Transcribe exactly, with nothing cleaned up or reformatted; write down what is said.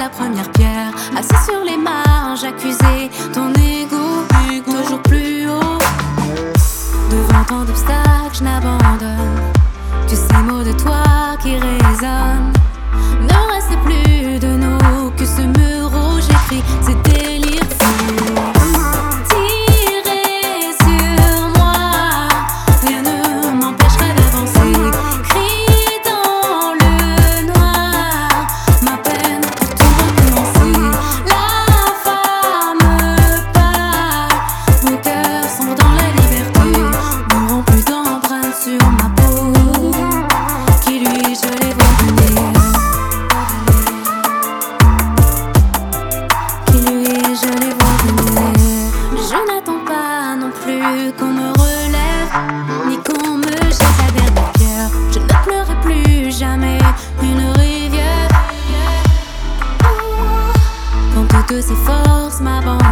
la première pierre. Assis sur les marges, accusé, ton ego toujours plus haut. Devant tant d'obstacles, je n'abandonne. Tous ces mots de toi qui résonnent. Ne reste plus de nous que ce mur où j'écris ces délires fous. Tirer sur moi, rien ne m'empêcherait d'avancer. Crie dans le noir, ma peine pour tout recommencer. La femme parle, mon cœur sombre dans la liberté. N'auront plus d'empreintes sur ma peau. Qui lui je les vois venir. Qui lui je les vois venir. Je n'attends pas non plus qu'on me relève, ni qu'on me jette la dernière pierre. Je ne pleurerai plus jamais une rivière. Quand toutes ces forces m'abandonnent,